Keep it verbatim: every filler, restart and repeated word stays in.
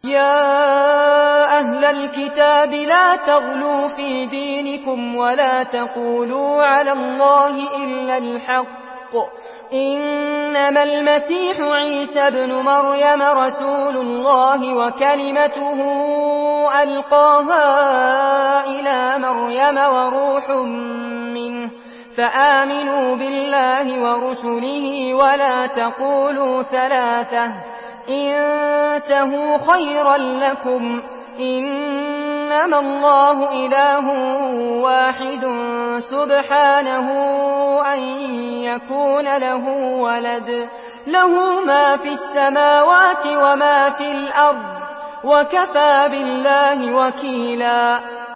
يا أهل الكتاب لا تغلوا في دينكم ولا تقولوا على الله إلا الحق، إنما المسيح عيسى ابن مريم رسول الله وكلمته ألقاها إلى مريم وروح منه، فآمنوا بالله ورسله ولا تقولوا ثلاثة، انتهوا خيرا لكم، إنما الله إله واحد سبحانه أن يكون له ولد، له ما في السماوات وما في الأرض، وكفى بالله وكيلا.